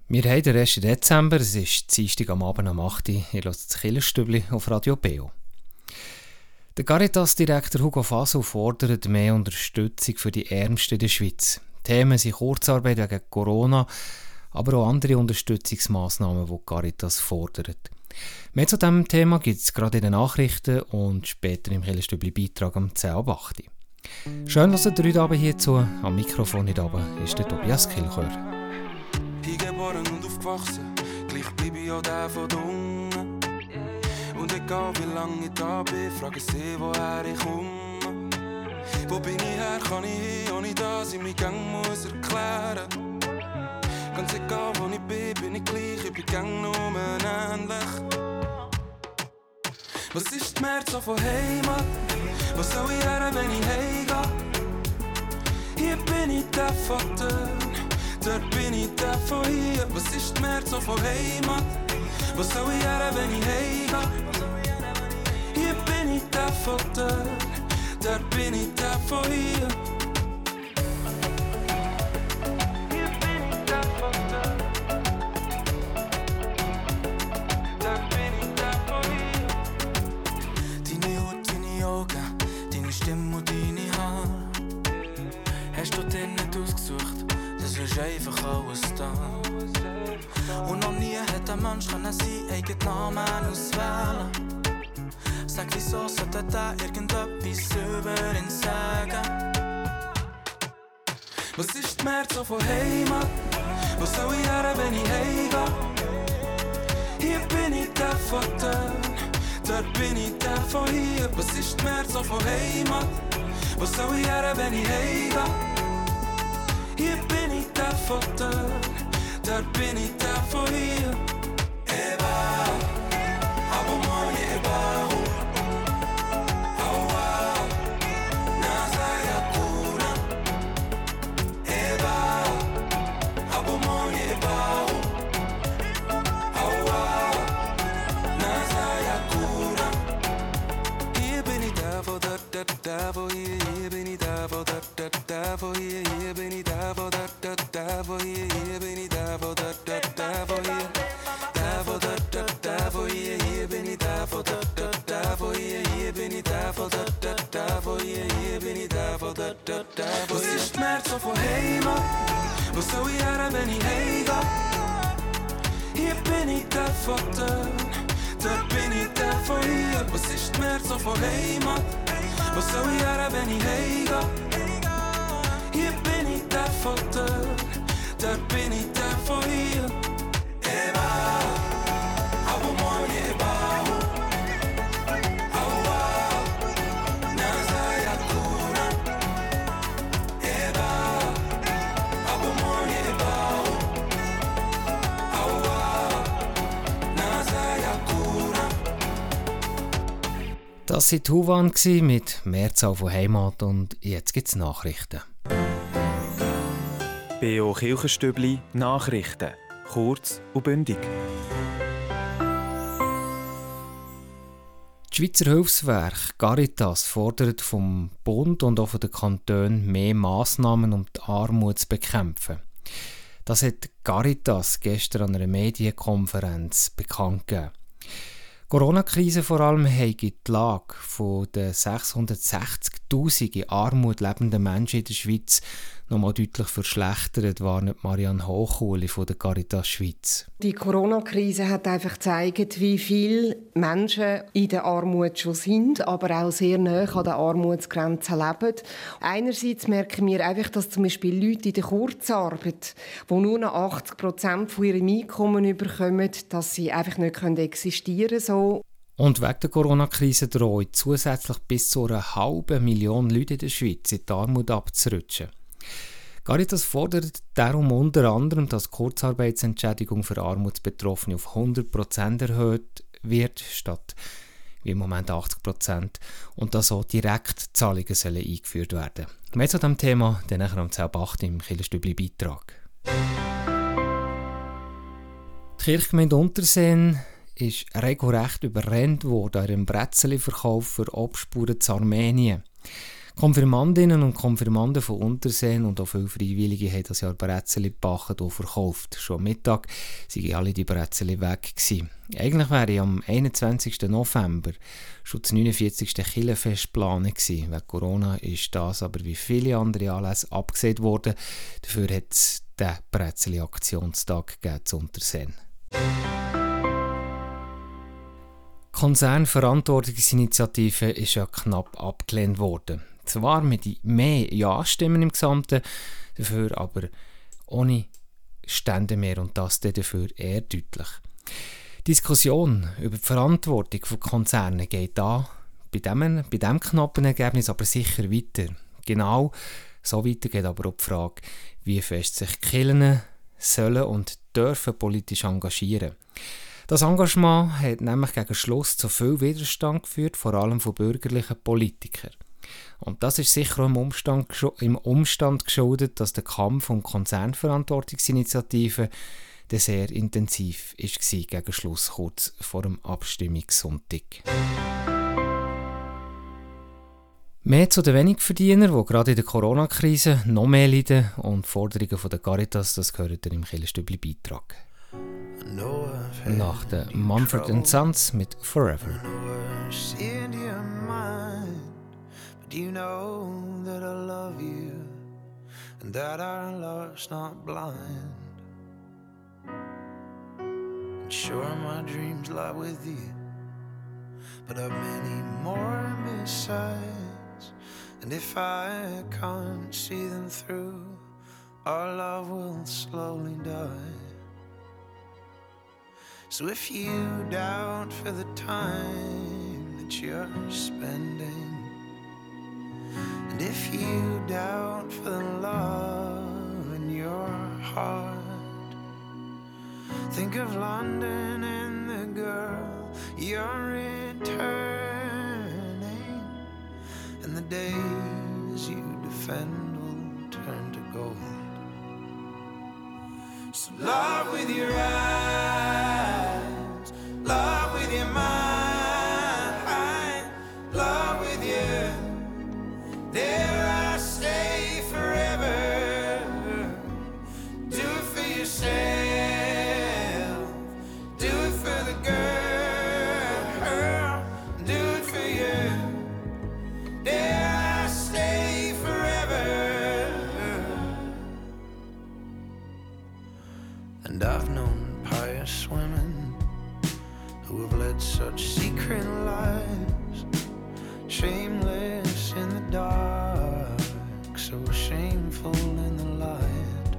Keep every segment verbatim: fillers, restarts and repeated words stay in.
Wir haben den ersten Dezember, es ist Dienstag am Abend um acht Uhr, ihr hört das Killerstübli auf Radio Beo. Der Caritas-Direktor Hugo Fasu fordert mehr Unterstützung für die Ärmsten der Schweiz. Themen sind Kurzarbeit wegen Corona, aber auch andere Unterstützungsmassnahmen, die Caritas fordert. Mehr zu diesem Thema gibt es gerade in den Nachrichten und später im Killerstübli-Beitrag um zehn Uhr abend. Schön, dass ihr heute Abend hier zu. Am Mikrofon heute Abend ist der Tobias Kilchör. Geboren und aufgewachsen, gleich bleibe ich auch der von den Ungen. Und egal wie lange ich da bin, frage sie, woher ich komme. Wo bin ich her, kann ich hin, ohne dass ich mich gang muss erklären. Ganz egal wo ich bin, bin ich gleich, ich bin gang nur ähnlich. Was ist die März so von Heimat? Wo soll ich her, wenn ich heimgehe? Hier bin ich der von dir. Dort bin ich der von hier. Was ist die März so von Heimat? Wo soll ich her, wenn ich heimgehe? Hier bin ich der von dir. Dort bin ich der von hier. Hier bin ich der von dir. Dort bin ich der von hier. Deine Haut, deine Augen, deine Stimme und deine Haare. Hast du dir nicht ausgesucht? Es ist einfach alles da. Und noch nie hat ein Mensch seinen eigenen Namen auswählen. Sag, wieso sollte der irgendetwas über ihn sagen? Was ist die März so von Heimat? Wo soll ich her, wenn ich heimgehe? Hier bin ich der von dir. Dort bin ich der von hier. Was ist die März so von Heimat? Wo soll ich her, wenn ich heimgehe? Hier bin ich der von dir, dort bin ich der von hier. Eba, abo moje eba, aua, nasa yakuna. Eba, abo moje eba, aua, nasa yakuna. Hier bin ich der von der, der, der von hier. Hier bin ich der von der, der, der von hier. Hier bin ich der von der, der, der von hier. Hier bin ich der von der, der, der von hier. Der von der, der, der von hier. Hier bin ich der von der, der, der von hier. Hier bin ich der von der, der, der von hier. Hier bin ich der von der, der, der von hier. Was ist die März so von Heimat? Wo soll ich her, wenn ich heimgehe? Hier bin ich der von dir. Dort bin ich der von hier. Was ist die März so von Heimat? Wo soll ich her, wenn ich heimgehe? Hier bin ich der von dir, dort bin ich der von hier. Eba, abo moje eba, aua, nasa yakuna. Eba, abo moje eba, aua, nasa yakuna. Das war die Huwan mit Mehrzahl von Heimat und jetzt gibt es Nachrichten. Beo Kilcherstübli Nachrichten. Kurz und bündig. Das Schweizer Hilfswerk Caritas fordert vom Bund und auch von den Kantonen mehr Massnahmen, um die Armut zu bekämpfen. Das hat Caritas gestern an einer Medienkonferenz bekannt gegeben. Die Corona-Krise vor allem hat die Lage von den sechshundertsechzigtausend in Armut lebenden Menschen in der Schweiz nochmal deutlich verschlechtert, warnt Marianne Hochuli von der Caritas Schweiz. Die Corona-Krise hat einfach gezeigt, wie viele Menschen in der Armut schon sind, aber auch sehr nahe an der Armutsgrenze leben. Einerseits merken wir einfach, dass zum Beispiel Leute in der Kurzarbeit, die nur noch achtzig Prozent von ihrem Einkommen bekommen, dass sie einfach nicht existieren können. So. Und wegen der Corona-Krise drohen zusätzlich bis zu einer halben Million Leute in der Schweiz in die Armut abzurutschen. Caritas fordert darum unter anderem, dass die Kurzarbeitsentschädigung für Armutsbetroffene auf hundert Prozent erhöht wird, statt wie im Moment achtzig Prozent, und dass auch Direktzahlungen sollen eingeführt werden. Mehr zu diesem Thema dann nachher um zehn Uhr acht im Killerstübli-Beitrag. Die Kirchgemeinde Unterseen ist regelrecht überrennt worden an ihrem Bretzeli-Verkauf für Obspuren zu Armenien. Konfirmandinnen und Konfirmanden von Unterseen und auch viele Freiwillige haben das Jahr Brezelli gebacken und verkauft. Schon am Mittag waren alle die Brezelli weg gewesen. Eigentlich wäre am einundzwanzigsten November schon das neunundvierzigste Kirchenfest geplant gewesen. Wegen Corona ist das aber wie viele andere Anlässe abgesehen worden. Dafür hat es den Brezelli-Aktionstag gegeben zu Unterseen. Die Konzernverantwortungsinitiative ist ja knapp abgelehnt worden. Zwar mit mehr Ja-Stimmen im Gesamten, dafür aber ohne Stände mehr und das dafür eher deutlich. Die Diskussion über die Verantwortung von Konzernen geht da bei diesem, bei diesem knappen Ergebnis aber sicher weiter. Genau so weiter geht aber auch die Frage, wie fest sich die Kirchen sollen und dürfen politisch engagieren. Das Engagement hat nämlich gegen Schluss zu viel Widerstand geführt, vor allem von bürgerlichen Politikern. Und das ist sicher auch im Umstand, im Umstand geschuldet, dass der Kampf um Konzernverantwortungsinitiativen sehr intensiv war gegen Schluss, kurz vor dem Abstimmungssonntag. Mehr zu den Wenigverdienern, die gerade in der Corona-Krise noch mehr leiden, und Forderungen von der Caritas, das gehört ihr im Kirchenstübli-Beitrag. Nach der Mumford and Sons mit Forever. You know that I love you and that our love's not blind. And sure, my dreams lie with you, but I've many more besides. And if I can't see them through, our love will slowly die. So if you doubt for the time that you're spending, and if you doubt for the love in your heart, think of London and the girl you're returning, and the days you defend will turn to gold. So love with your eyes, love with your mind, love with your there I stay forever. Do it for yourself, do it for the girl, do it for you. There I stay forever. And I've known pious women who have led such secret lives, shameless in the dark, so shameful in the light.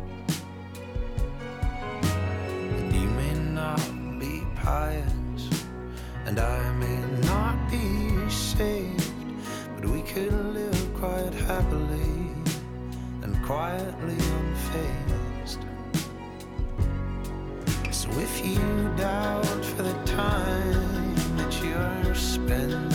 And you may not be pious, and I may not be saved, but we could live quite happily and quietly unfazed. So if you doubt for the time that you're spending,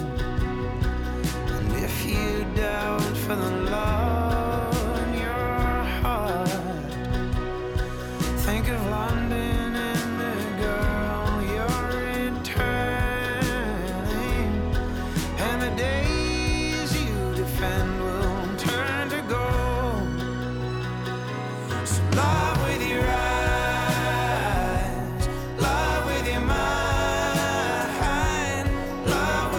if you doubt for the love in your heart, think of London and the girl you're returning, and the days you defend will turn to gold. So love with your eyes, love with your mind, love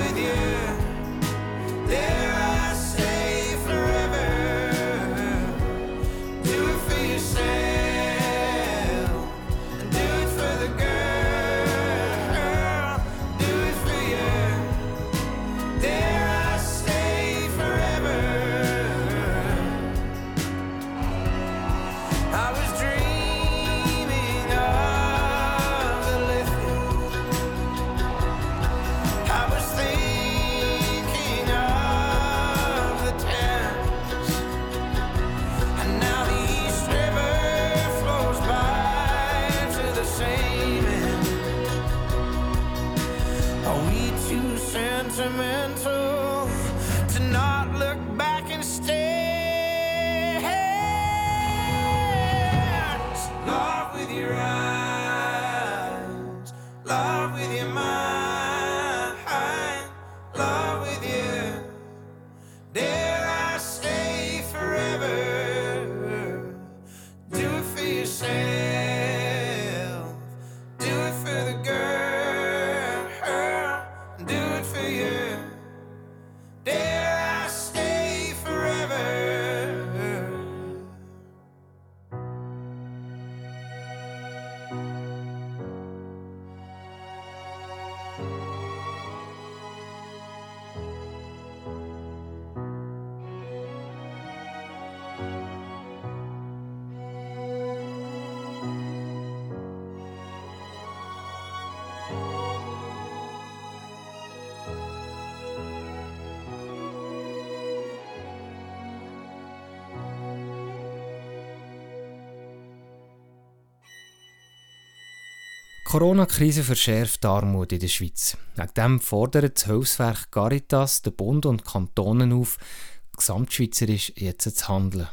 Die Corona-Krise verschärft die Armut in der Schweiz. Wegen dem fordert das Hilfswerk Caritas den Bund und die Kantone auf, gesamtschweizerisch jetzt zu handeln.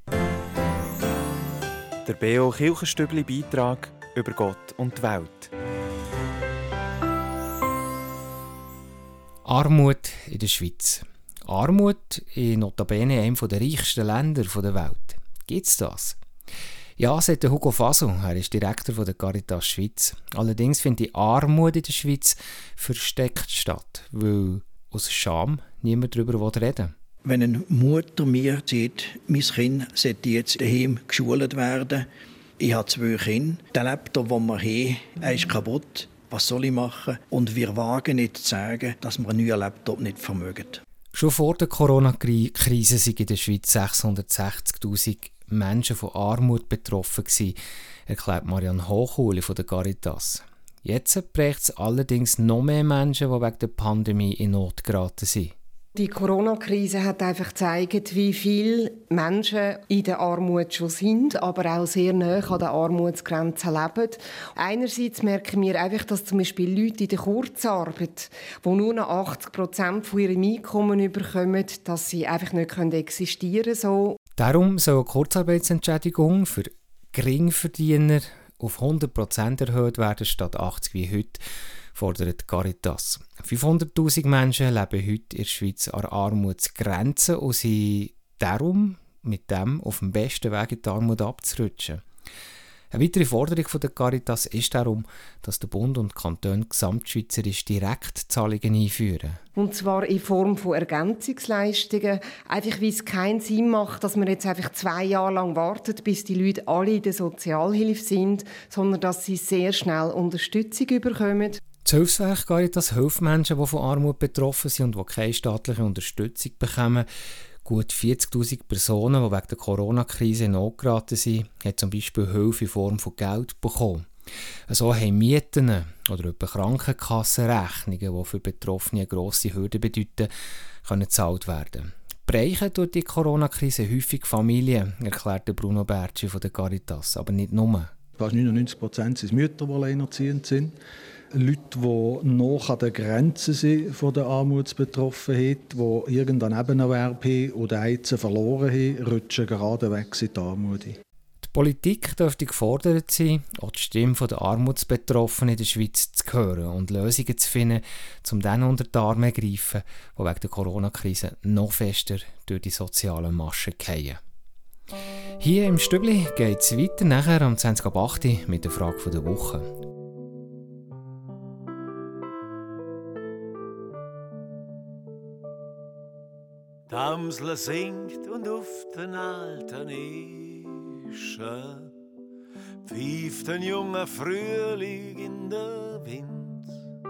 Der B O Kirchenstübli-Beitrag über Gott und die Welt. Armut in der Schweiz. Armut in notabene einem der reichsten Länder der Welt. Gibt es das? Ja, sagt Hugo Faso, er ist Direktor der Caritas Schweiz. Allerdings findet die Armut in der Schweiz versteckt statt, weil aus Scham niemand darüber reden will. Wenn eine Mutter mir sagt, mein Kind sollte jetzt daheim geschult werden, ich habe zwei Kinder, der Laptop, den wir haben, er ist kaputt, was soll ich machen? Und wir wagen nicht zu sagen, dass wir einen neuen Laptop nicht vermögen. Schon vor der Corona-Krise sind in der Schweiz sechshundertsechzigtausend Menschen von Armut betroffen gewesen, erklärt Marianne Hochuli von der Caritas. Jetzt prägt es allerdings noch mehr Menschen, die wegen der Pandemie in Not geraten sind. Die Corona-Krise hat einfach gezeigt, wie viele Menschen in der Armut schon sind, aber auch sehr nahe an der Armutsgrenze leben. Einerseits merken wir einfach, dass zum Beispiel Leute in der Kurzarbeit, die nur noch achtzig Prozent von ihrem Einkommen bekommen, dass sie einfach nicht existieren können. So. Darum soll eine Kurzarbeitsentschädigung für Geringverdiener auf hundert Prozent erhöht werden, statt achtzig wie heute, fordert Caritas. fünfhunderttausend Menschen leben heute in der Schweiz an der Armutsgrenze und sind darum mit dem auf dem besten Weg in die Armut abzurutschen. Eine weitere Forderung der Caritas ist darum, dass der Bund und die Kantone gesamtschweizerisch Direktzahlungen einführen. Und zwar in Form von Ergänzungsleistungen. Einfach, weil es keinen Sinn macht, dass man jetzt einfach zwei Jahre lang wartet, bis die Leute alle in der Sozialhilfe sind, sondern dass sie sehr schnell Unterstützung bekommen. Das Hilfswerk Caritas hilft Menschen, die von Armut betroffen sind und die keine staatliche Unterstützung bekommen. Gut vierzigtausend Personen, die wegen der Corona-Krise in Not geraten sind, haben zum Beispiel Hilfe in Form von Geld bekommen. So haben Mieten oder etwa Krankenkassenrechnungen, die für Betroffene eine grosse Hürde bedeuten, können gezahlt werden. Bereichen durch die Corona-Krise häufig Familien, erklärt Bruno Bertschi von der Caritas, aber nicht nur. Fast neunundneunzig Prozent sind Mütter, die alleinerziehend sind. Leute, die noch an der Grenze sind von der Armutsbetroffenheit, die irgendeinen Nebenerwerb haben oder Eizen verloren haben, rutschen geradewegs in die Armut. Die Politik dürfte gefordert sein, auch die Stimme der Armutsbetroffenen in der Schweiz zu hören und Lösungen zu finden, um denen unter die Arme zu greifen, die wegen der Corona-Krise noch fester durch die sozialen Maschen fallen. Hier im Stübli geht es weiter nachher um zwanzig ab acht mit der Frage der Woche. Die Amsel singt und auf den alten Ischen pfeift ein junger Frühling in der Wind.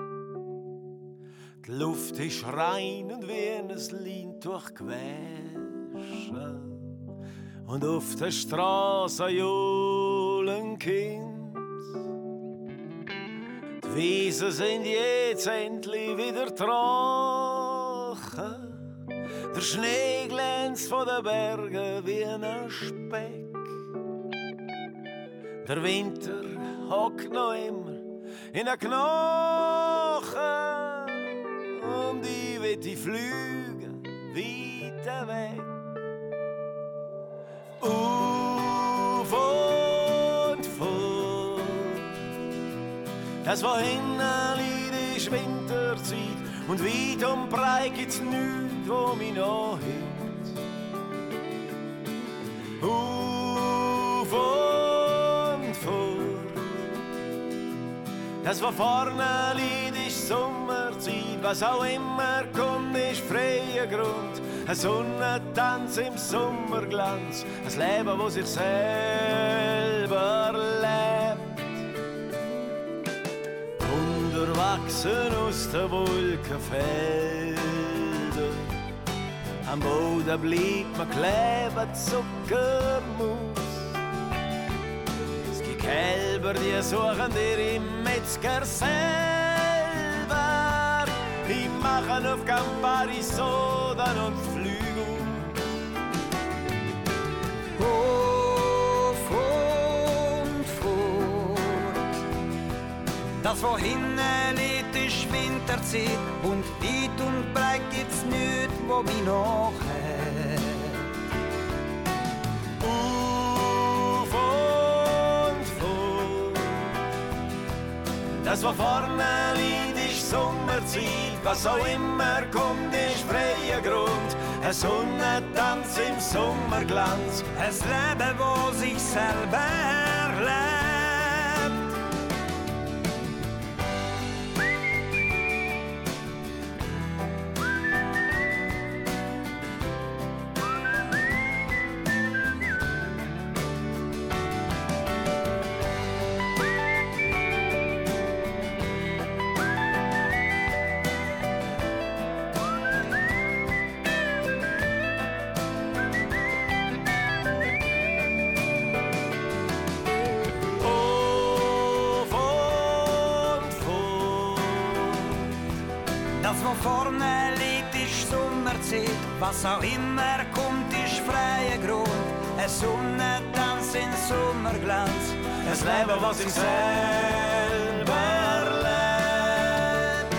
Die Luft ist rein und wie ein Lein durchgewaschen. Und auf der Straße johlen Kind. Die Wiesen sind jetzt endlich wieder trocken. Der Schnee glänzt von den Bergen wie ein Speck. Der Winter hockt noch immer in den Knochen. Und ich will die Flüge weiter weg. Auf und fort. Das wohin liegt, ist Winterzeit. Und weit und breit gibt's nichts, wo mich noch hält. Auf und fort. Das, was vorne liegt, ist Sommerzeit. Was auch immer kommt, ist freier Grund. Ein Sonnentanz im Sommerglanz. Ein Leben, das sich selber lebt. Wachsen aus den Wolkenfeldern. Am Boden bleibt man kleben, Zuckermus. Es gibt Kälber, die suchen ihre Metzger selber. Die machen auf Campari Sodan und Flügel. Auf und fort. Das, was hinten liegt, ist Winterzeit und weit und breit gibt's nichts, wo mich noch hat. Auf und vor. Das, was vorne liegt, ist Sommerzeit. Was auch immer kommt, ist freier Grund. Ein Sonnentanz im Sommerglanz. Ein Leben, wo sich selber lebt. Vorne liegt, ist Sommerzeit. Was auch immer kommt, ist freier Grund. Ein Sonnentanz in Sommerglanz. Ein Leben, was sich selber lebt.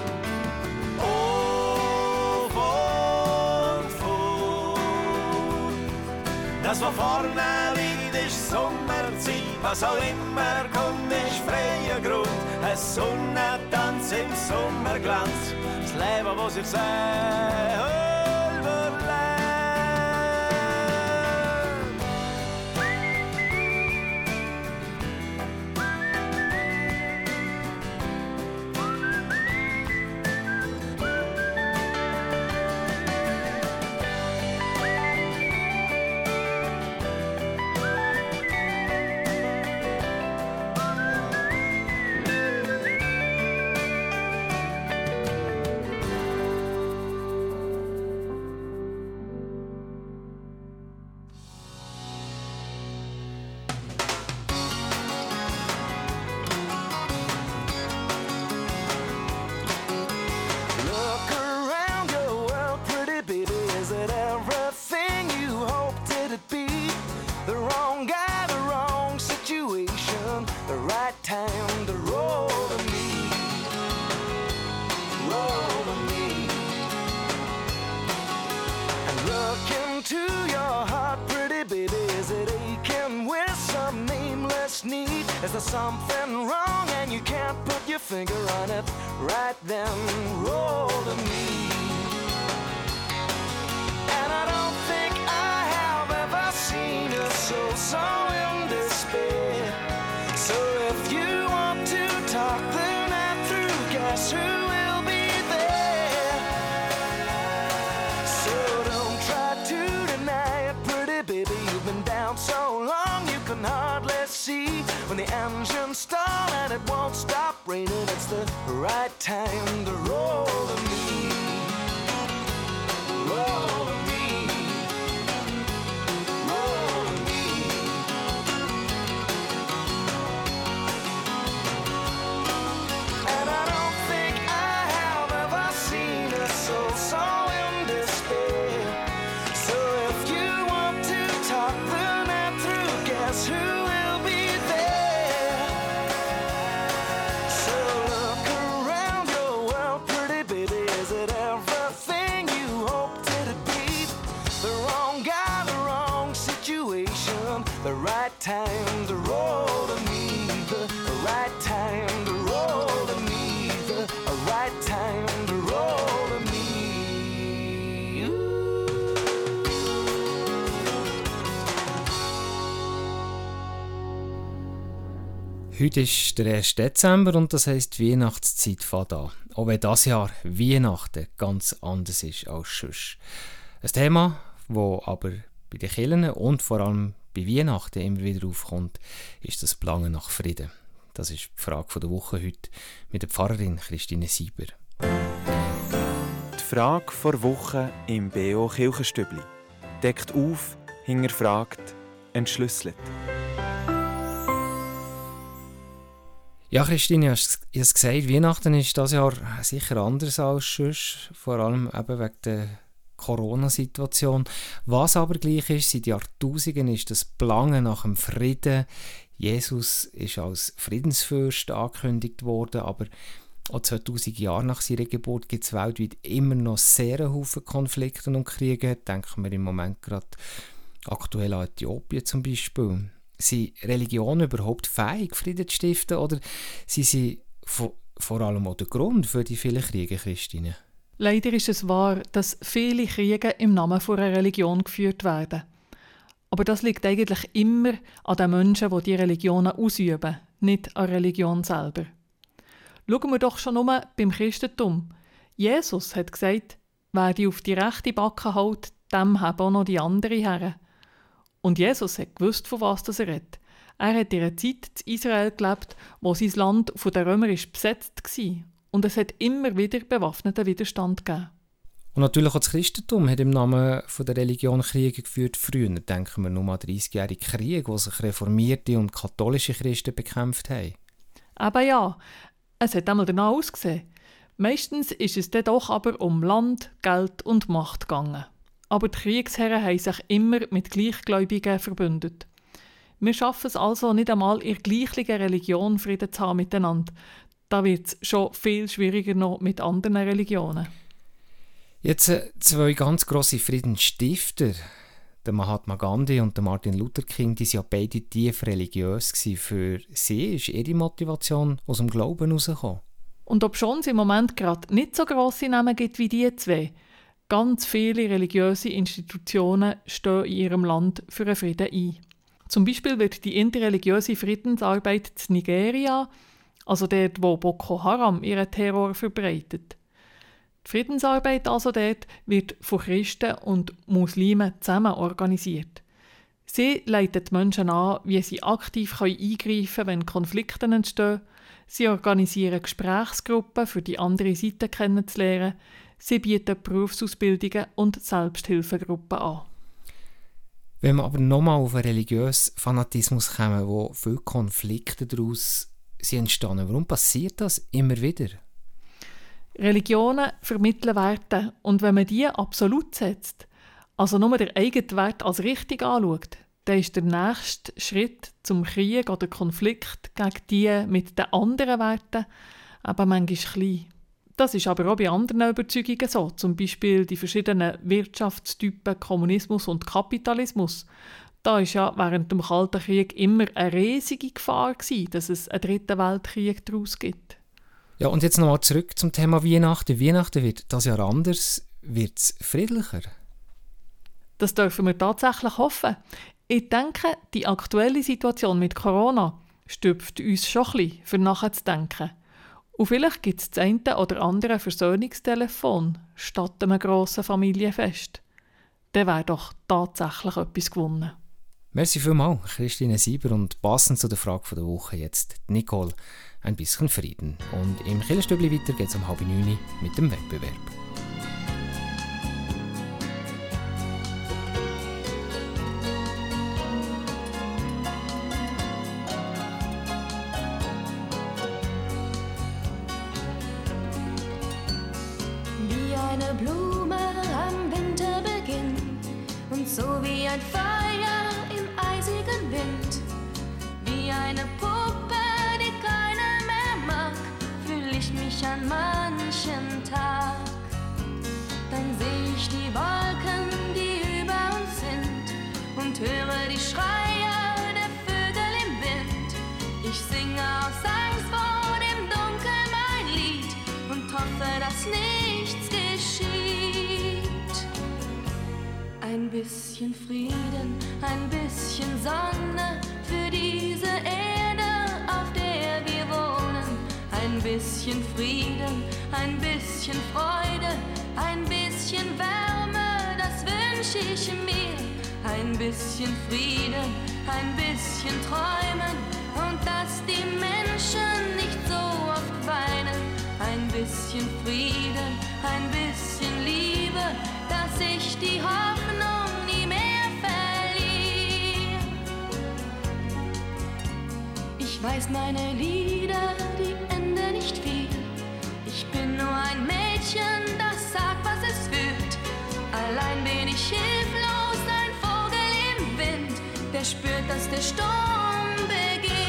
Auf und vor. Das, was vorne liegt, ist Sommerzeit. Was auch immer kommt, ist freier Grund. Ein Sonnentanz im Sommerglanz. Das Leben, das sich selber lebt. Is there something wrong and you can't put your finger on it? Right then, roll to me. And I don't think I have ever seen a soul so in despair. So if you want to talk the night through, guess who will be there? So don't try to deny it, pretty baby. You've been down so long you can hardly see. When the engine stalls and it won't stop raining, it's the right time to roll to me. Roll to me. Roll to me. And I don't think I have ever seen a soul so in despair. So if you want to talk the night through, guess who? The right time to roll to me, the right time to roll to me, the right time to roll to me. Heute ist der erste Dezember und das heisst, die Weihnachtszeit fängt an. Auch wenn dieses Jahr Weihnachten ganz anders ist als sonst. Ein Thema, das aber bei den Kirchen und vor allem bei Weihnachten immer wieder aufkommt, ist das Verlangen nach Frieden. Das ist die Frage der Woche heute mit der Pfarrerin Christine Sieber. Die Frage der Woche im B O Kirchenstübli. Deckt auf, hinterfragt, entschlüsselt. Ja, Christine, du hast es gesagt, Weihnachten ist dieses Jahr sicher anders als sonst, vor allem eben wegen der Corona-Situation. Was aber gleich ist, seit Jahrtausenden ist das Verlangen nach dem Frieden Jesus ist als Friedensfürst angekündigt worden, aber auch zweitausend Jahre nach seiner Geburt gibt es weltweit immer noch sehr viele Konflikte und Kriege. Denken wir im Moment gerade aktuell an Äthiopien zum Beispiel. Sind Religionen überhaupt fähig, Frieden zu stiften, oder sind sie vor, vor allem auch der Grund für die vielen Kriege, Christine? Leider ist es wahr, dass viele Kriege im Namen einer Religion geführt werden. Aber das liegt eigentlich immer an den Menschen, die diese Religionen ausüben, nicht an der Religion selber. Schauen wir doch schon nur beim Christentum. Jesus hat gesagt, wer die auf die rechte Backe hält, dem haben auch noch die andere her. Und Jesus hat gewusst, von was er redet. Er hat in einer Zeit in Israel gelebt, wo sein Land von den Römern besetzt war. Und es hat immer wieder bewaffneten Widerstand gegeben. Und natürlich auch das Christentum hat im Namen von der Religion Kriege geführt. Früher denken wir nur an den dreißigjährigen Krieg, wo sich reformierte und katholische Christen bekämpft haben. Eben ja, es hat einmal danach ausgesehen. Meistens ist es dann doch aber um Land, Geld und Macht gegangen. Aber die Kriegsherren haben sich immer mit Gleichgläubigen verbündet. Wir schaffen es also nicht einmal in der gleichen Religion Frieden zu haben miteinander. Da wird es schon viel schwieriger noch mit anderen Religionen. Jetzt äh, zwei ganz grosse Friedensstifter, der Mahatma Gandhi und der Martin Luther King, die waren ja beide tief religiös gewesen. Für sie ist ihre Motivation aus dem Glauben herausgekommen. Und obschon es im Moment gerade nicht so grosse Namen gibt wie die zwei, ganz viele religiöse Institutionen stehen in ihrem Land für einen Frieden ein. Zum Beispiel wird die interreligiöse Friedensarbeit in Nigeria, also dort, wo Boko Haram ihren Terror verbreitet. Die Friedensarbeit also dort wird von Christen und Muslimen zusammen organisiert. Sie leiten die Menschen an, wie sie aktiv eingreifen können, wenn Konflikte entstehen. Sie organisieren Gesprächsgruppen, für die andere Seite kennenzulernen. Sie bieten Berufsausbildungen und Selbsthilfegruppen an. Wenn wir aber nochmal auf einen religiösen Fanatismus kommen, wo viele Konflikte daraus sind entstanden, warum passiert das immer wieder? Religionen vermitteln Werte und wenn man die absolut setzt, also nur den eigenen Wert als richtig anschaut, dann ist der nächste Schritt zum Krieg oder Konflikt gegen die mit den anderen Werten aber manchmal klein. Das ist aber auch bei anderen Überzeugungen so, zum Beispiel die verschiedenen Wirtschaftstypen Kommunismus und Kapitalismus. Da war ja während dem Kalten Krieg immer eine riesige Gefahr gewesen, dass es einen dritten Weltkrieg daraus gibt. Ja, und jetzt nochmal zurück zum Thema Weihnachten. Weihnachten wird das Jahr anders. Wird es friedlicher? Das dürfen wir tatsächlich hoffen. Ich denke, die aktuelle Situation mit Corona stüpft uns schon ein bisschen, für nachzudenken. Und vielleicht gibt es das eine oder andere Versöhnungstelefon statt einem grossen Familienfest. Dann wäre doch tatsächlich etwas gewonnen. Merci vielmals, Christine Sieber. Und passend zu der Frage der Woche jetzt Nicole, ein bisschen Frieden. Und im Killerstübli weiter geht es um halb neun mit dem Wettbewerb. Wie eine Blume am Winterbeginn und so wie ein Feuer im eisigen Wind, wie eine Puppe, die keiner mehr mag, fühl ich mich an manchen Tag. Dann seh ich die Wolken, die über uns sind und höre die Schreie der Vögel im Wind. Ich singe aus Angst vor dem Dunkel mein Lied und hoffe, dass nichts geschieht. Ein bisschen Frieden, ein bisschen Sonne für diese Erde, auf der wir wohnen. Ein bisschen Frieden, ein bisschen Freude, ein bisschen Wärme, das wünsch ich mir. Ein bisschen Frieden, ein bisschen Träumen und dass die Menschen nicht so oft weinen. Ein bisschen Frieden, ein bisschen Liebe, dass ich die Hoffnung nie mehr verliere. Ich weiß, meine Lieder, die enden nicht viel. Ich bin nur ein Mädchen, das sagt, was es fühlt. Allein bin ich hilflos, ein Vogel im Wind, der spürt, dass der Sturm beginnt.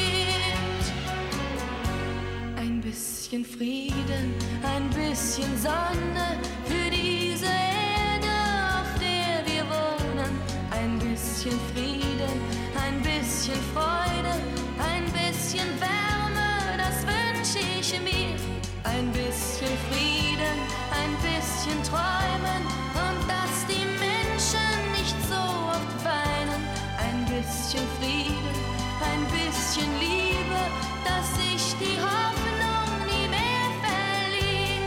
bisschen Frieden, ein bisschen Sonne für diese Erde, auf der wir wohnen. Ein bisschen Frieden, ein bisschen Freude, ein bisschen Wärme, das wünsche ich mir. Ein bisschen Frieden, ein bisschen Träumen und dass die Menschen nicht so oft weinen. Ein bisschen Frieden, ein bisschen Liebe, dass ich die Hoffnung nie mehr verliere.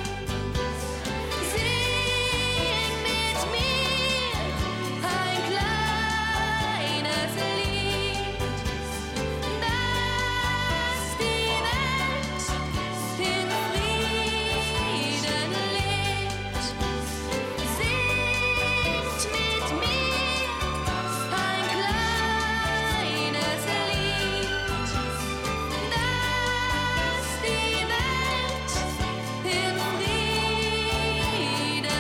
Sing mit mir ein kleines Lied, dass die Welt in Frieden lebt. Singt mit mir ein kleines Lied, dass die Welt in Frieden lebt.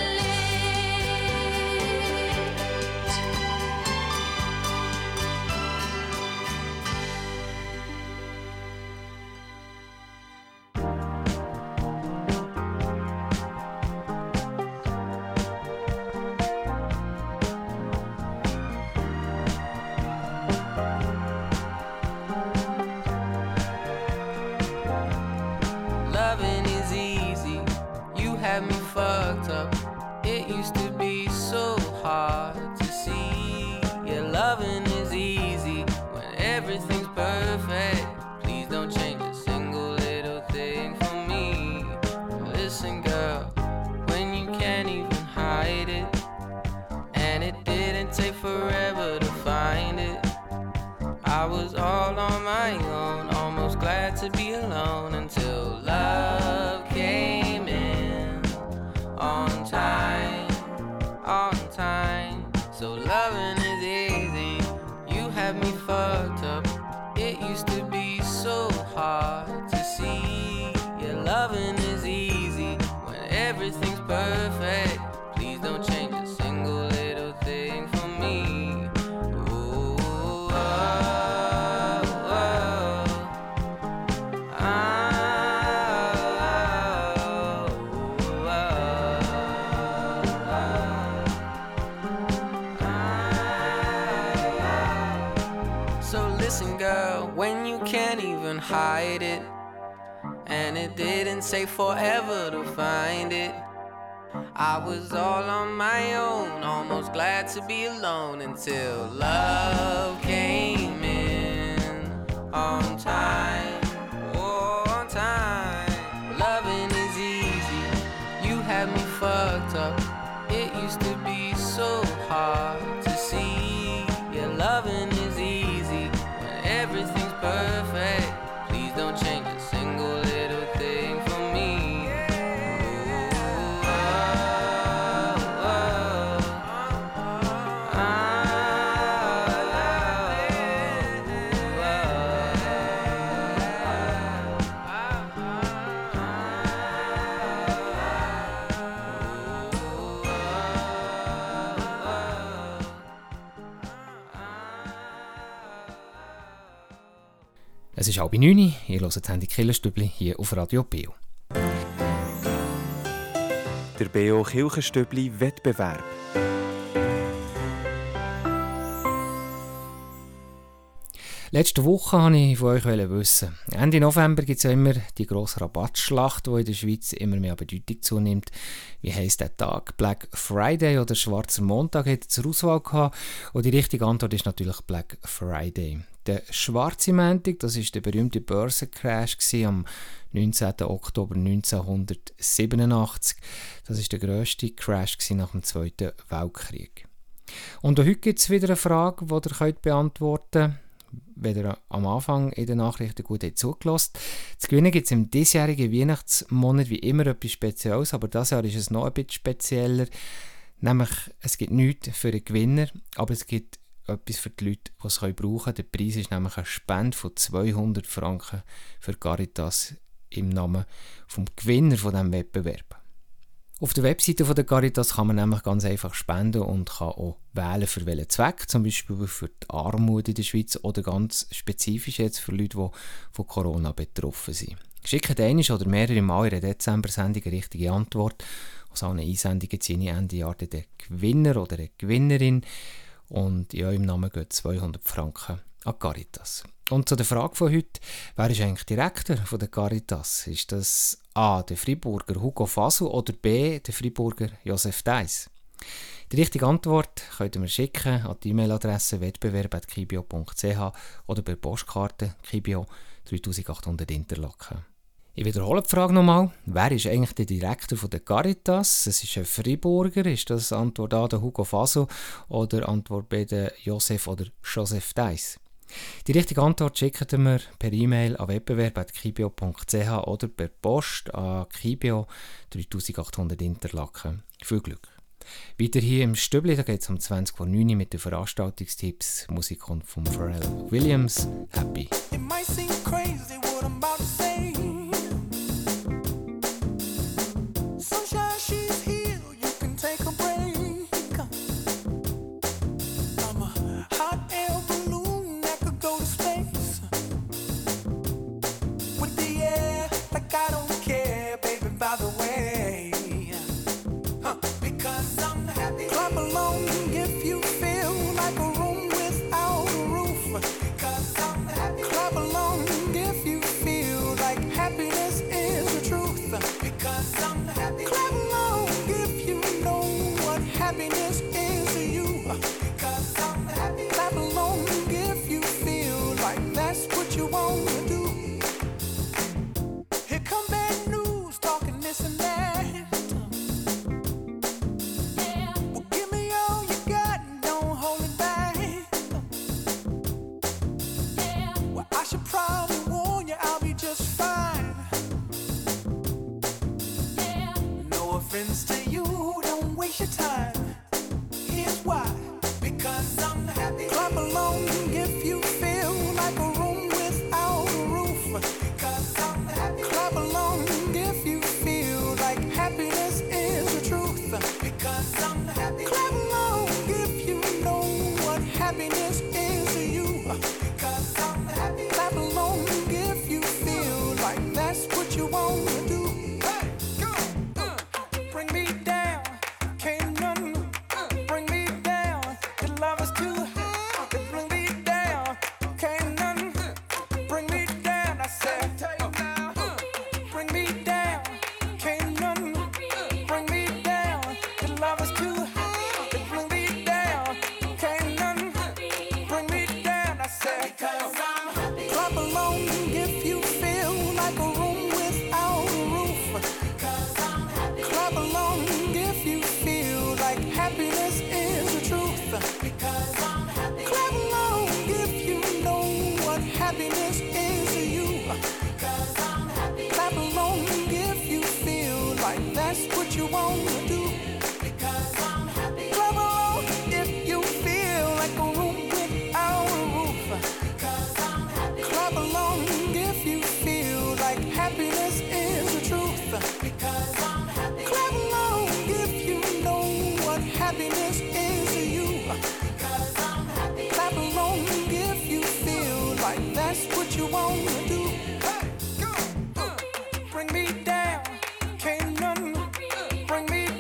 Loving is easy, you have me fucked up. It used to be so hard to see. Yeah, loving is easy when everything's perfect. Please don't change a single little thing for me. Listen, girl, when you can't even hide it, and it didn't take forever to find it. I was all on my own, almost glad to be alone until love came in on time, on time. So loving is easy, you have me fucked up. It used to be so hard to see. Yeah, loving is easy when everything's perfect. Please don't change a single little thing for me. Ooh, oh, oh, So listen, girl, when you can't even hide it, and it didn't take forever to find it. I was all on my own, almost glad to be alone until love came in on time, oh, on time. Loving is easy, you had me fucked up. It used to be so hard to see. Yeah, loving is easy when everything's perfect. Please don't change a single little thing for me. Ooh, oh, oh, Es ist halb neun, ihr hört das Handy Killerstübli hier auf Radio Beo. Der Beo Kirchenstübli Wettbewerb. Letzte Woche wollte ich von euch wissen. Ende November gibt es ja immer die grosse Rabattschlacht, die in der Schweiz immer mehr Bedeutung zunimmt. Wie heisst der Tag? Black Friday oder Schwarzer Montag hat zur Auswahl gehabt. Und die richtige Antwort ist natürlich Black Friday. Der schwarze Montag, das war der berühmte Börsencrash am neunzehnten Oktober neunzehnhundertsiebenundachtzig. Das war der grösste Crash nach dem Zweiten Weltkrieg. Und auch heute gibt es wieder eine Frage, die ihr beantworten könnt, wenn ihr am Anfang in den Nachrichten gut zugelassen habt. Zu gewinnen gibt es im diesjährigen Weihnachtsmonat wie immer etwas Spezielles, aber dieses Jahr ist es noch ein bisschen spezieller. Nämlich, es gibt nichts für den Gewinner, aber es gibt etwas für die Leute, die es brauchen können. Der Preis ist nämlich eine Spende von zweihundert Franken für Caritas im Namen des Gewinner von diesem Wettbewerb. Auf der Webseite von der Caritas kann man nämlich ganz einfach spenden und kann auch wählen, für welchen Zweck, zum Beispiel für die Armut in der Schweiz oder ganz spezifisch jetzt für Leute, die von Corona betroffen sind. Schickt einmal oder mehrere Mal in der Dezember-Sendung eine richtige Antwort. Aus allen Einsendungen ziehe ich Ende Jahr den Gewinner oder eine Gewinnerin. Und in eurem Namen gehen zweihundert Franken an Caritas. Und zu der Frage von heute, wer ist eigentlich Direktor von der Caritas? Ist das A. der Freiburger Hugo Fasu oder B. der Freiburger Josef Deiss? Die richtige Antwort könnt ihr mir schicken an die E-Mail-Adresse wettbewerb at kibio punkt c h oder per Postkarte Kibio dreitausendachthundert Interlaken. Ich wiederhole die Frage nochmal. Wer ist eigentlich der Direktor von der Caritas? Es ist ein Freiburger. Ist das Antwort A der Hugo Fasu oder Antwort B der Josef oder Josef Deiss? Die richtige Antwort schickt ihr mir per E-Mail an wettbewerb at kibio punkt c h oder per Post an Kibio dreitausendachthundert Interlaken. Viel Glück! Weiter hier im Stübli, da geht es um zwanzig vor neun mit den Veranstaltungstipps. Musik kommt von Pharrell Williams. Happy. It might seem crazy what I'm about to say. Sunshine, she's here, you can take a break. I'm a hot air balloon that could go to space. With the air, like I don't care, baby, by the way. Huh, because I'm happy. Clap along if you feel like a room without a roof. Because I'm happy. Clap along if you feel like happiness is the truth. Because I'm happy. Clap along if you know what happiness is to you. Because I'm happy. Clap along if you feel like that's what you want to do. Here come bad news, talking this and that. Well, give me all you got and don't hold it back. Well, I should probably warn you, I'll be just fine. No offense to you, don't waste your time. Here's why. Because I'm happy. Clap along if you feel like a room without a roof. Because I'm happy. Clap along if you feel like happiness is the truth. Because I'm happy. Clap along if you know what happiness is to you. Because I'm happy. Clap along if you feel like that's what you want to do. Hey, go! Uh, bring me down, can't none bring me down. Your love is too high. Bring me down, can't none bring me down. I said, bring me down, can't none bring me down. Your love is too high. Bring me down, can't none bring me down. I said, because I'm happy. Clap along if you feel like a room without a roof. Because I'm happy. Clap along if you feel like happiness is the truth. Because I'm happy. Clap along if you know what happiness is to you. Because I'm happy. Clap along if you feel like that's what you want to do. Because I'm happy. Clap along if you feel like a room without a roof. Because I'm happy. Clap along if you feel like happiness is the truth. Because I'm happy. Clap along if you know what happiness is to you. Because I'm happy. Clap along if you feel like that's what you want to do. Hey, go! Uh, bring me down, can't none bring me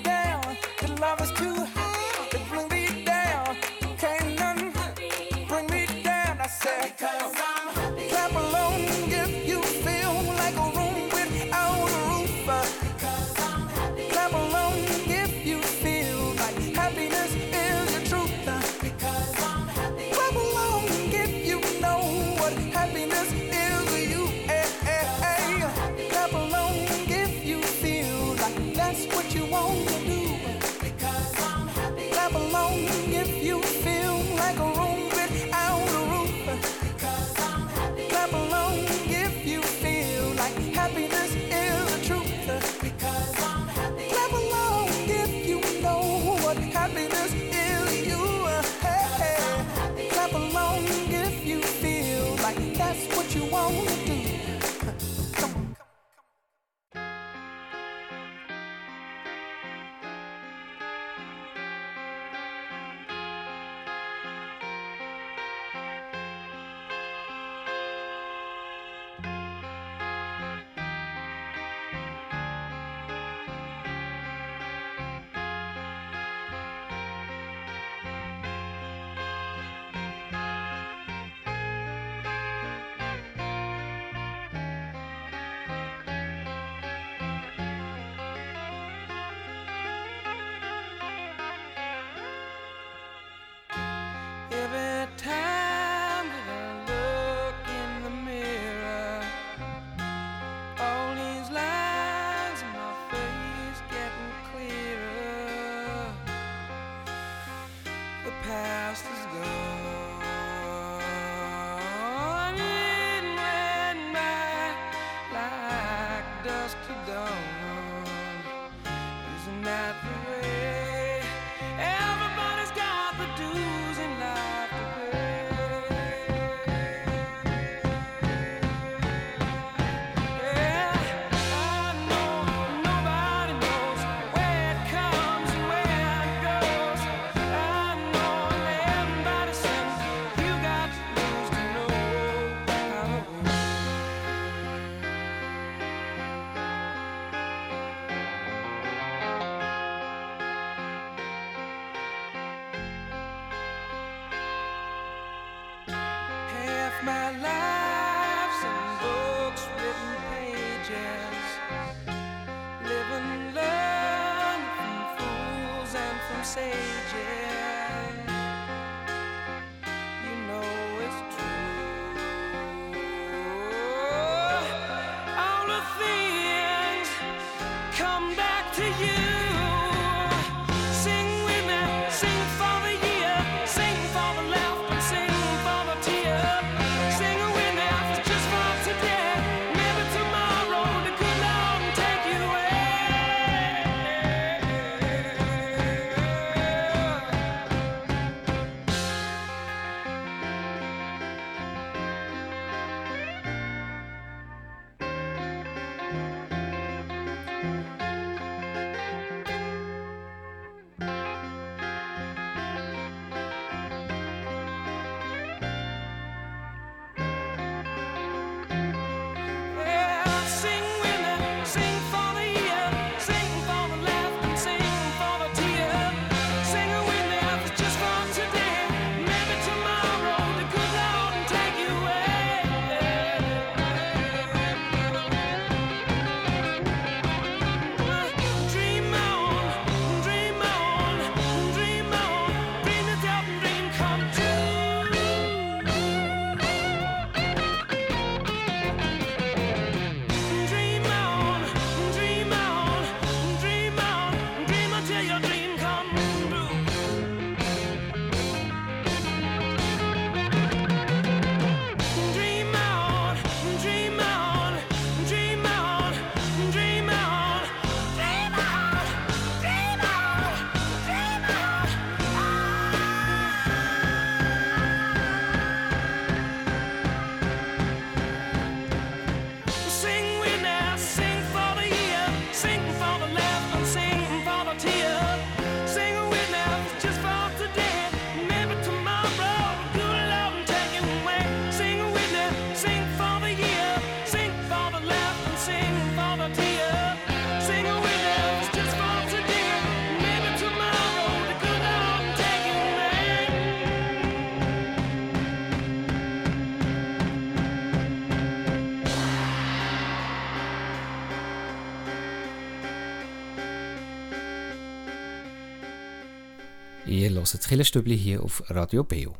Ihr hört das Kirchenstübli hier auf Radio Beo.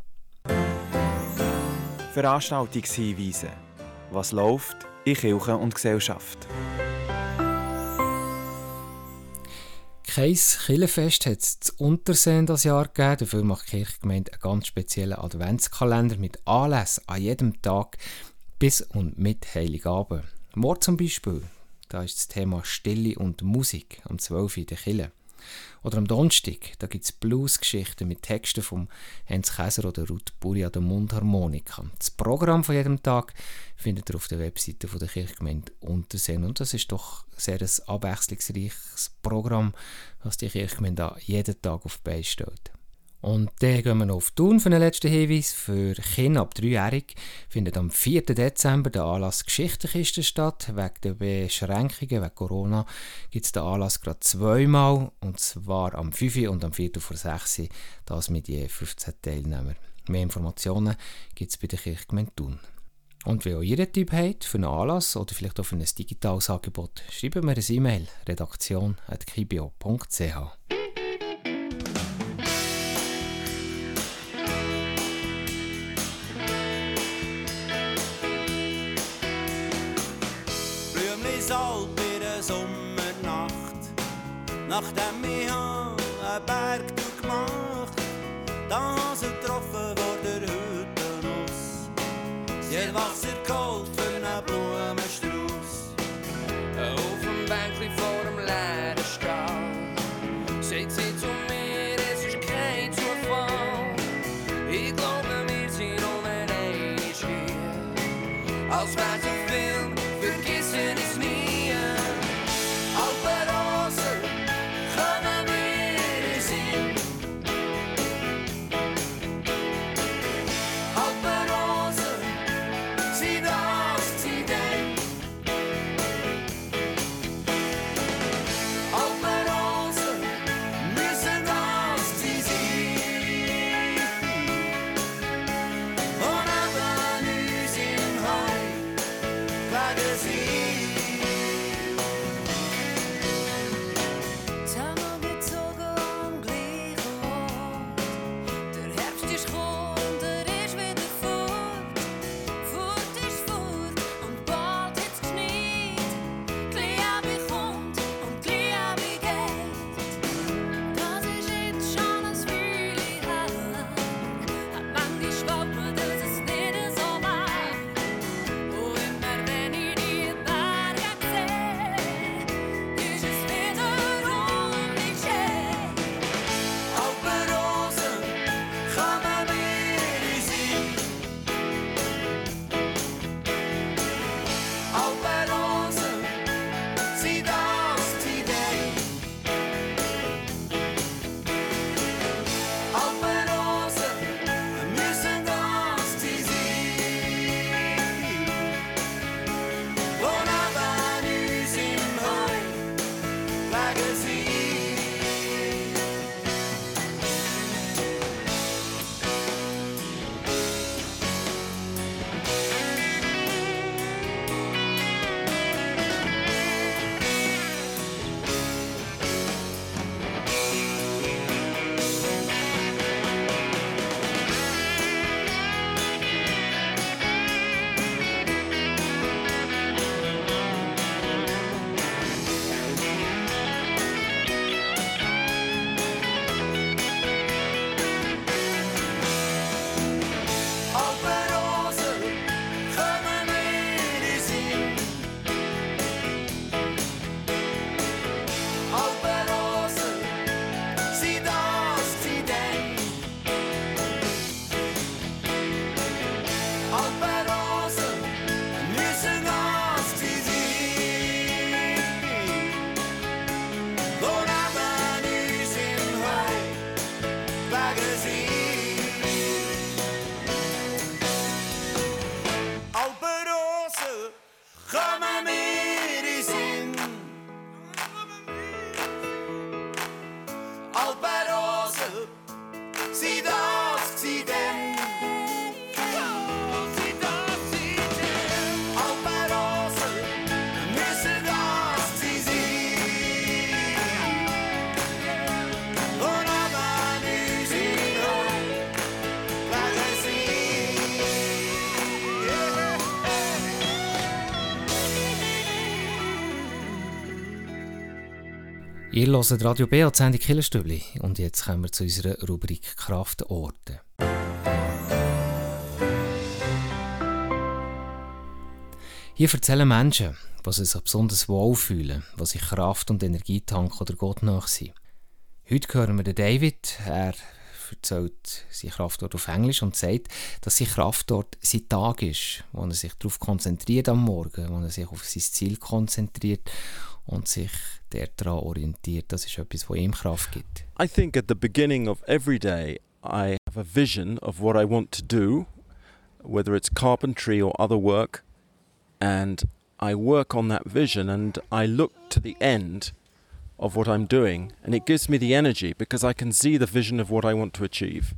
Veranstaltungshinweise. Was läuft in Kirche und Gesellschaft? Kein Kirchenfest hat es zu Unterseen das Jahr gegeben. Dafür macht die Kirchgemeinde einen ganz speziellen Adventskalender mit Anlässen an jedem Tag bis und mit Heiligabend. Morgen zum Beispiel, da ist das Thema Stille und Musik am zwölf Uhr in der Kirche. Oder am Donnerstag, da gibt es Bluesgeschichten mit Texten von Heinz Käser oder Ruth Buri an der Mundharmonika. Das Programm von jedem Tag findet ihr auf der Webseite von der Kirchgemeinde Unterseen. Und das ist doch sehr ein abwechslungsreiches Programm, das die Kirchgemeinde jeden Tag auf die Beine stellt. Und dann gehen wir noch auf Thun für den letzten Hinweis. Für Kinder ab dreijährig findet am vierten Dezember der Anlass Geschichtenkiste statt. Wegen der Beschränkungen, wegen Corona, gibt es den Anlass gerade zweimal. Und zwar am fünf Uhr und am vier Uhr vor sechs Uhr. Das mit je fünfzehn Teilnehmern. Mehr Informationen gibt es bei der Kirchgemeinde Thun. Und wenn ihr einen Tipp habt für einen Anlass oder vielleicht auch für ein digitales Angebot, schreibt mir eine E-Mail redaktion at kibio punkt c h. Nachdem ich einen Berg gemacht, da haben sie getroffen vor der Hüttennuss. Sie hat Wasser geholt für einen Blumenstrauß. Auf dem Bänkli vor dem leeren Stall sagt sie zu mir, es ist kein Zufall. Ich glaube, wir sind um ein Einisch hier. Als wär's ein Film, vergessen es nie. Alpenrosen kommen mir in Sinn. Alpenrosen, sie das, sie denn. Alpenrosen müssen das, sie sein. Und neben uns im Heu klagen sie. Wenn ich dir Ihr hört Radio B O, die Sendung Killerstübli. Und jetzt kommen wir zu unserer Rubrik Kraftorte. Hier erzählen Menschen, die sich besonders wohlfühlen, die sich Kraft und Energie tanken oder Gott nach sind. Heute hören wir den David. Er erzählt seine Kraftort auf Englisch und sagt, dass sein Kraftort sein Tag ist, wo er sich darauf konzentriert am Morgen, wo er sich auf sein Ziel konzentriert und sich daran orientiert. Das ist etwas, was ihm Kraft gibt. I think at the beginning of every day I have a vision of what I want to do, whether it's carpentry or other work, and I work on that vision and I look to the end of what I'm doing, and it gives me the energy because I can see the vision of what I want to achieve.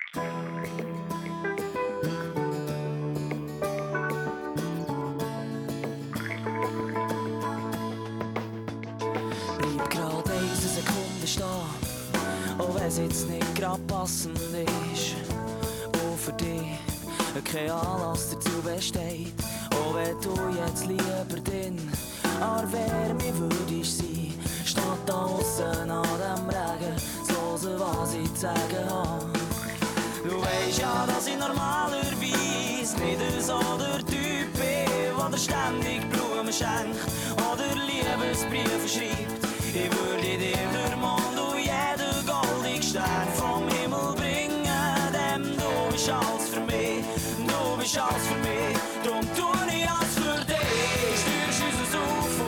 Bleib grad eine Sekunde stehen, auch wenn es jetzt nicht grad passend ist. Und für dich kein Anlass dazu besteht, auch wenn du jetzt lieber drin an Wärme würdest sein, statt da aussen an dem Regen zu hören, was ich zu sagen habe. Du weisst ja, dass ich normalerweise nicht so der Typ bin, der dir ständig Blumen schenkt oder Liebesbriefe schreibt. Ich würde dir den Mond und jeden goldigen Stern vom Himmel bringen, denn du bist alles für mich, du bist alles für mich, drum tue ich alles für dich. Stürst unser Auf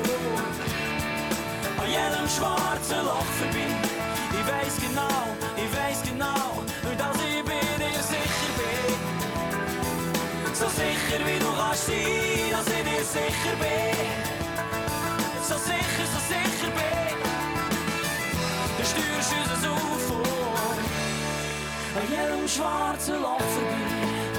an jedem schwarzen Loch vorbei. Ich weiss genau, ich weiss genau, dass ich bei dir sicher bin. So sicher wie du kannst sein, dass ich dir sicher bin. So sicher, so sicher bin. Du stürst unser Auf an jedem schwarzen Loch vorbei.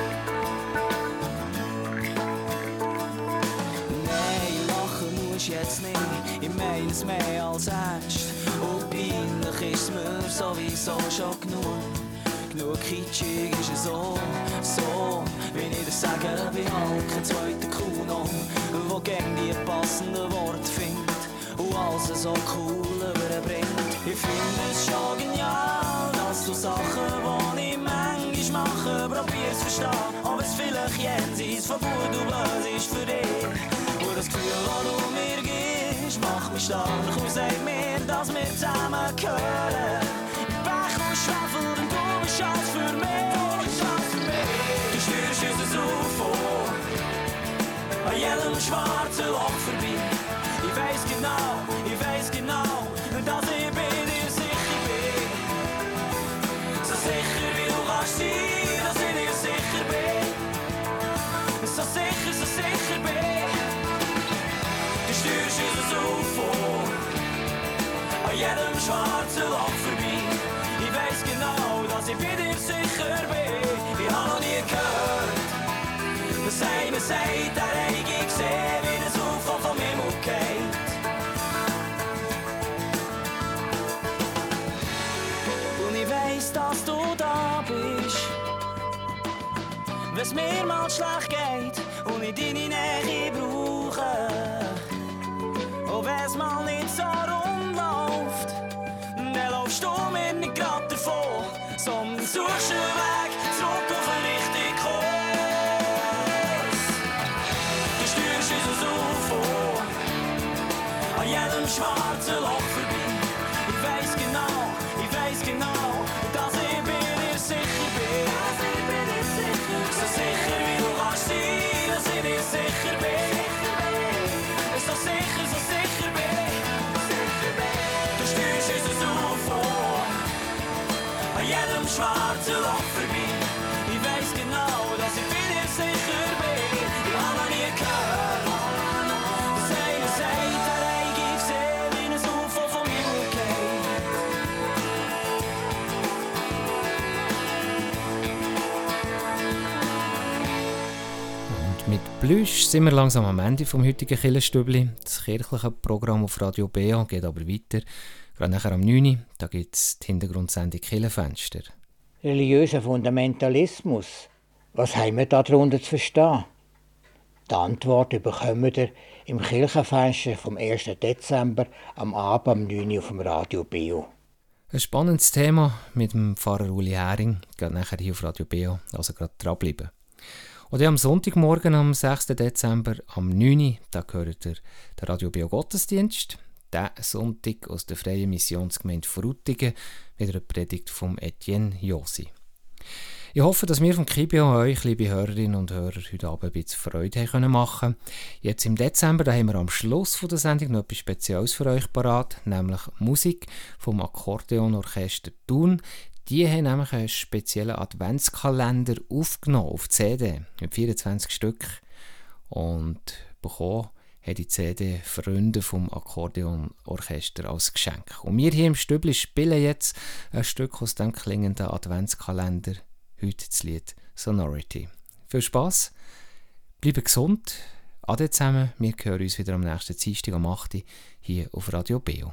Jetzt nicht, ich meine es mehr als ernst. Und peinlich ist es mir sowieso schon genug. Genug kitschig ist es so, so wie ich dir sage, wie halt kein zweiter Kuno, wo gern die passenden Worte findet und alles so cool überbringt. Ich finde es schon genial, dass du Sachen, die ich manchmal mache, probierst zu verstehen, ob es vielleicht jenseits von gut und böse ist für dich. Und das Gefühl, das du mir gibst, macht mich stark und sagt mir, dass wir zusammen gehören. Pech und Schwefel und du bist alles für mich. Du stürst uns auf an jedem schwarzen Loch vorbei. Ich weiss genau, ich weiss genau, dass ich bei dir sicher bin. So sicher wie du kannst sein, dass ich dir sicher bin. So sicher, so sicher bin. Du stürst uns auf an jedem schwarzen Loch vorbei. Ich weiss genau, dass ich bei dir sicher bin. Ich hab noch nie gehört, dass einer sagt, er hätte gesehen, wie das U F O vom Himmel geht. Und ich weiss, dass du da bist, wenn's mir mal schlecht geht und ich deine Nähe brauche. Und wenn's mal nicht so rund läuft, dann laufst du mir nicht grad davon, sondern suchst einen Weg zurück auf den richtigen Kurs. Du stürst uns auf an jedem schwarzen Loch vorbei. Ich weiss genau, ich weiss genau, dass ich bei dir sicher bin. So sicher wie du kannst sein, dass ich dir sicher bin. So sicher, so sicher bin. Du stürst uns auf an jedem schwarzen Loch vorbei. Ich weiss genau, dass ich bei dir sicher bin. Ich hab noch nie gehört, dass einer sagt, er hätte gesehen, wie ein U F O vom Himmel geht. Und mit Plüsch sind wir langsam am Ende vom heutigen Killerstübli. Das kirchliche Programm auf Radio B O geht aber weiter. Gerade nachher am neun Uhr, da gibt es die Hintergrundsendung Kirchenfenster. Religiöser Fundamentalismus. Was haben wir darunter zu verstehen? Die Antwort bekommt ihr im Kirchenfenster vom ersten Dezember am Abend um neun Uhr auf dem Radio Beo. Ein spannendes Thema mit dem Pfarrer Uli Häring, geht nachher hier auf Radio Beo, also gerade dranbleiben. Und am Sonntagmorgen, am sechsten Dezember, am neun Uhr, da gehört der, der Radio Beo Gottesdienst. Diesen Sonntag aus der Freien Missionsgemeinde Frutigen mit einer Predigt von Etienne Josi. Ich hoffe, dass wir vom Kibio euch, liebe Hörerinnen und Hörer, heute Abend ein bisschen Freude haben machen. Jetzt im Dezember, da haben wir am Schluss von der Sendung noch etwas Spezielles für euch parat, nämlich Musik vom Akkordeonorchester Thun. Die haben nämlich einen speziellen Adventskalender aufgenommen auf C D mit vierundzwanzig Stück und bekommen haben die C D Freunde vom Akkordeonorchester als Geschenk. Und wir hier im Stübli spielen jetzt ein Stück aus dem klingenden Adventskalender. Heute das Lied Sonority. Viel Spass, bleibt gesund, ade zusammen. Wir hören uns wieder am nächsten Dienstag um acht Uhr hier auf Radio Beo.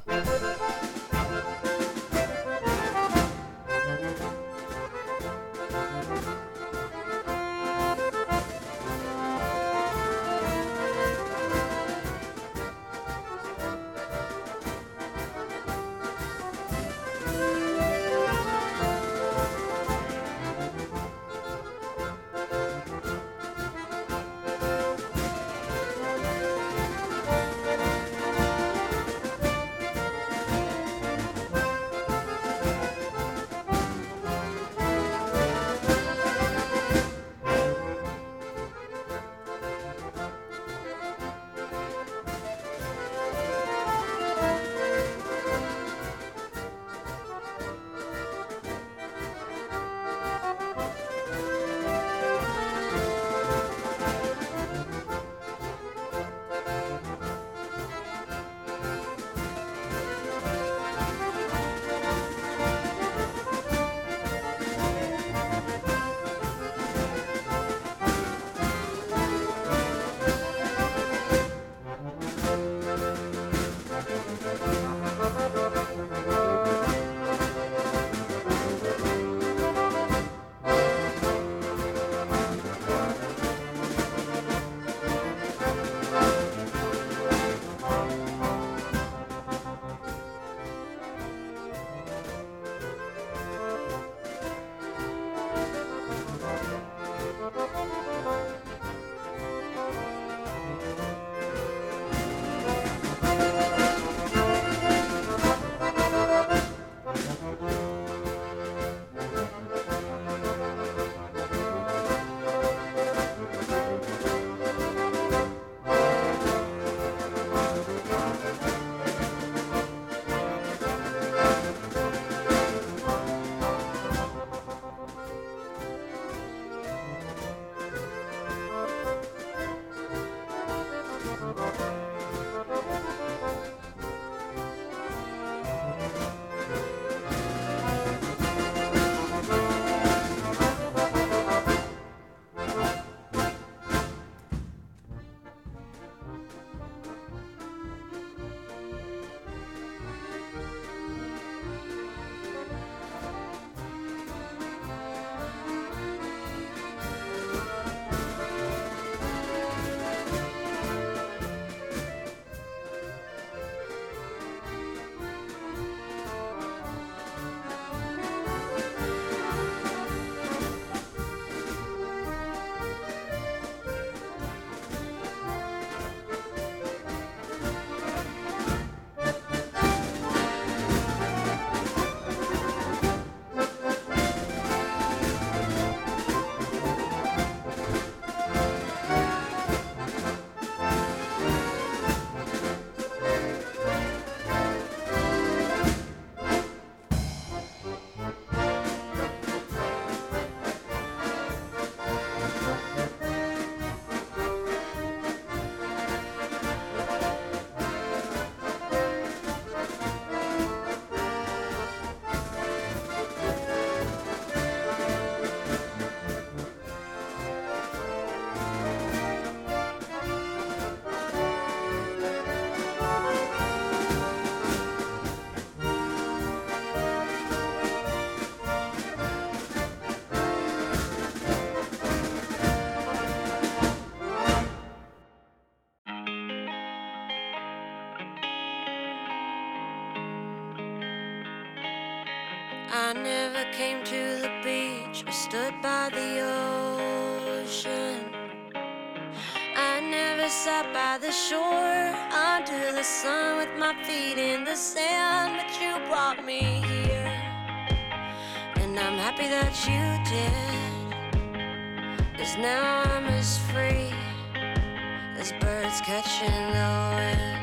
I never came to the beach or stood by the ocean. I never sat by the shore under the sun with my feet in the sand, but you brought me here, and I'm happy that you did, 'cause now I'm as free as birds catching the wind.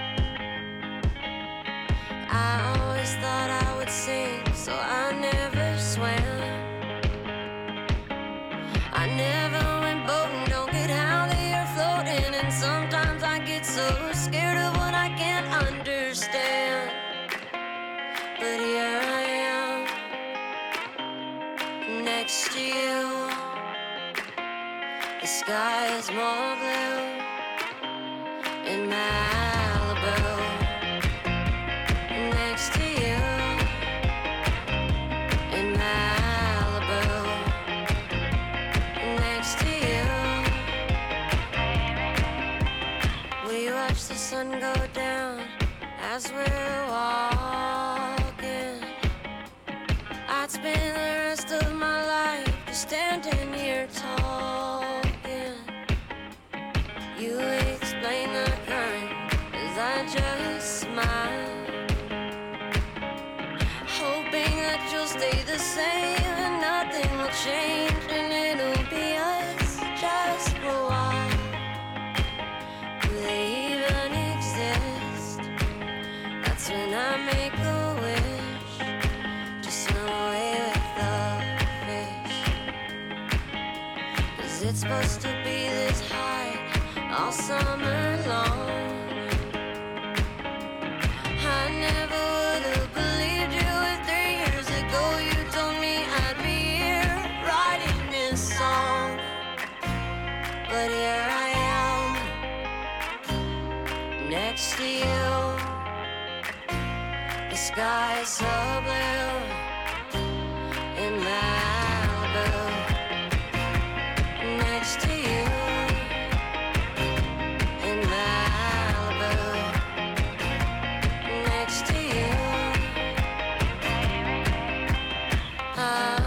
I always thought I would sink, so I never swam. I never went boating, don't get how they are floating, and sometimes I get so scared of what I can't understand. But here I am, next to you. The sky is more blue in Malibu. Next to you in Malibu. Next to you. We watch the sun go down as we're walking. I'd spend the rest of my life just standing here talking. You explain the current as I just smile, hoping that you'll stay the same and nothing will change, and it'll be us just for a while. Do they even exist? That's when I make a wish to swim away with the fish. 'Cause it's supposed to be this high all summer long. I never would have believed you if three years ago you told me I'd be here writing this song. But here I am, next to you. The sky is so blue in Malibu. Next to you in Malibu. Next to you. Ah.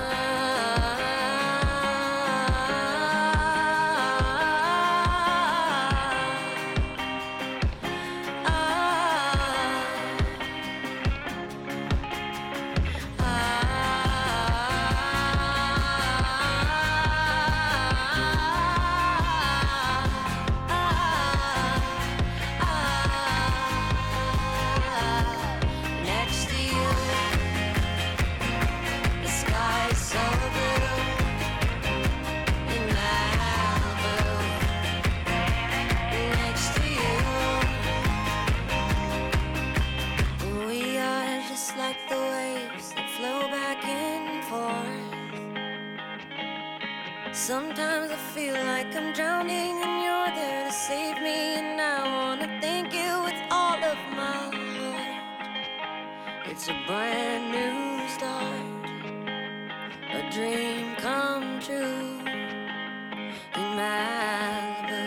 Sometimes I feel like I'm drowning and you're there to save me, and I wanna thank you with all of my heart. It's a brand new start, a dream come true in Malibu.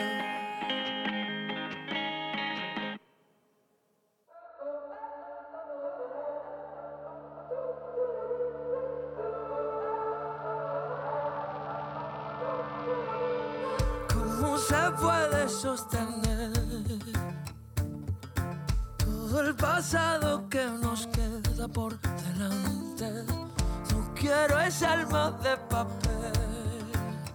¿Cómo se puede sostener todo el pasado que nos queda por delante? No quiero ese alma de papel,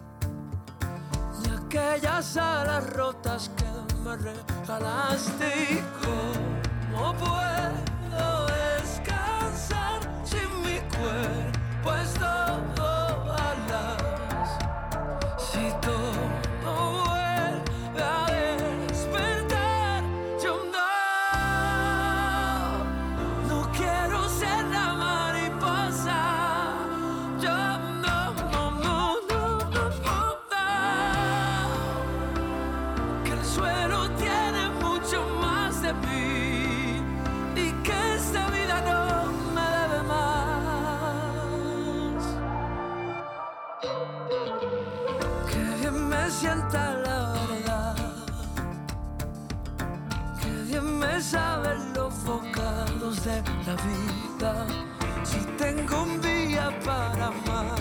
ni aquellas alas rotas que me regalaste. ¿Y cómo puedo descansar sin mi cuerpo es todo alas? Si todo vuelve a despertar, yo no, no quiero ser la mariposa. Yo no, no, no, no, no, no, no. Que el suelo tiene mucho más de mí y que esta vida no me debe más. Que bien me sienta la verdad, que bien me saben los bocados de la vida. si tengo un día para amar.